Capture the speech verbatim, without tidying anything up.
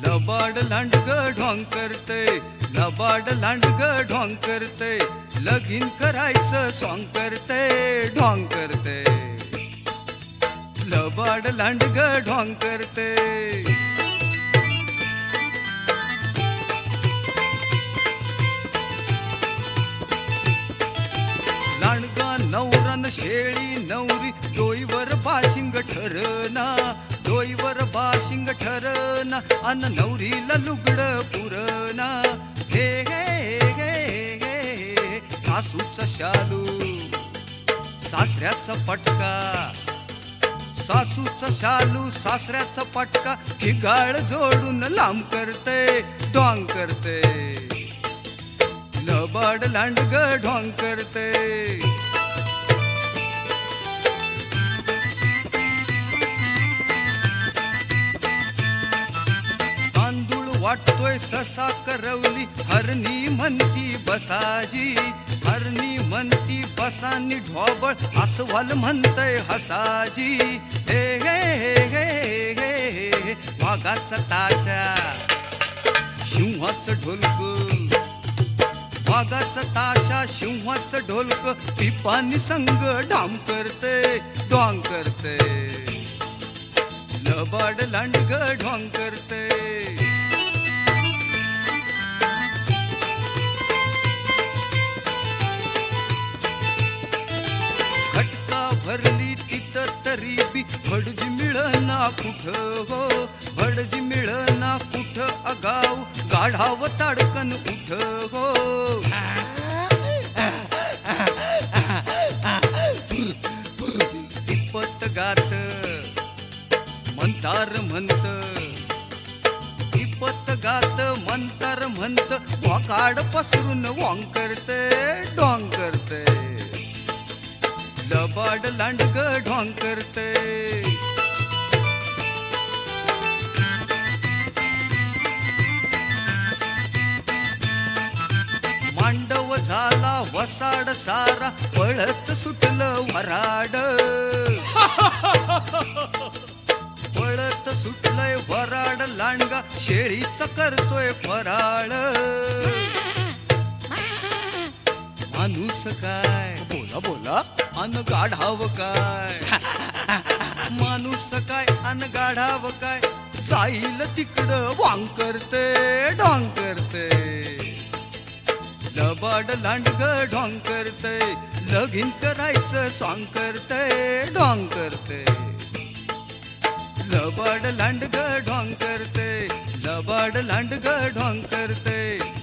लबाड लांडग ढोंग करते, लबाड लांडग ढोंग करते, लगीन करायचं सॉंग करते, ढोंग करते. लबाड लांडग ढोंग करते. लांडगा नवरन शेळी नवरी डोईवर बाशिंग ठरना, डोईवर बाशिंग ठरना, अन नवरीला लुगड पुरना. हे हे हे हे सासूचा शालू सासऱ्याचा पटका, सासूचा शालू सासऱ्याचा पटका, ठिगाळ जोडून लांब करते, ढोंग करते. लबाड लांडग ढोंग करते. तांदूळ वाटतोय ससा करवली, हरणी म्हणती बसाजी, हरणी म्हणती बसानी ढोबळ, अस्वल म्हणतय हसाजी. हे हे हे हे हे हे वाघाचा ताशा सिंहाचं ढोलक, वाघाचा ताशा सिंहाचं ढोलक, पिपानी संग ढाम करते, ढोंग करते. लबाड लांडग ढोंग करते. खटका भरली तिथं तरी बी भडजी मिळना कुठं हो, भडजी मिळना कुठं अगाऊ, गाढाव ताडकन उठ हो. तिप्पत गात म्हणतार म्हणत, तिप्पत गात म्हणतार म्हणत, वाकाड पसरून वॉंग करते, ढोंग करते. लबाड लांडग ढोंग करते. मांडव झाला वसाड सारा, पळत सुटलं वराड, पळत सुटलंय वराड, लांडगा शेळीच करतोय फराळ. माणूस काय बोला बोला, अन गाढाव काय, माणूस काय अन गाढाव काय, जाईल तिकडं वांग करते, ढोंग करते. लबाड लांडग ढोंग करते, लगीन करायचं सॉंग करते, ढोंग करते. लबाड लांडग ढोंग करते, लबाड लांडग ढोंग करते.